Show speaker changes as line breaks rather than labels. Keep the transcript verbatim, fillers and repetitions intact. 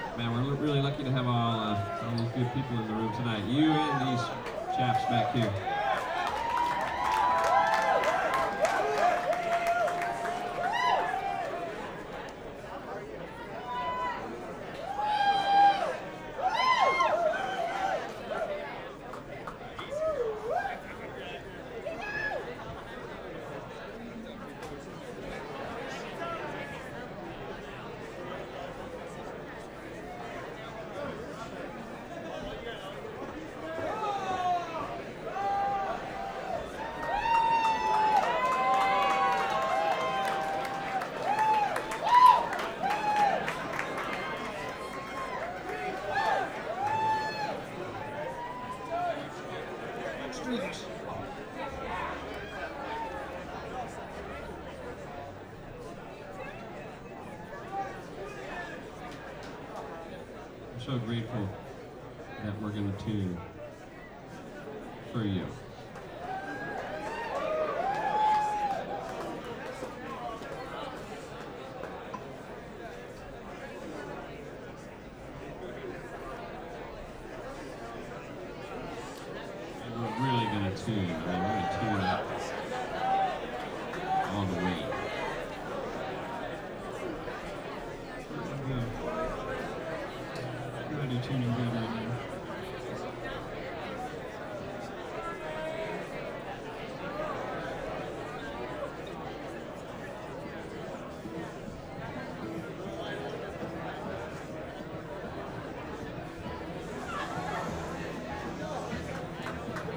Man, we're really lucky to have all, uh, all these good people in the room tonight. You and these chaps back here. I'm so grateful that we're going to tune for you. And we're really going to tune. I mean, we're going to tune up all the way.
Tuning good right now.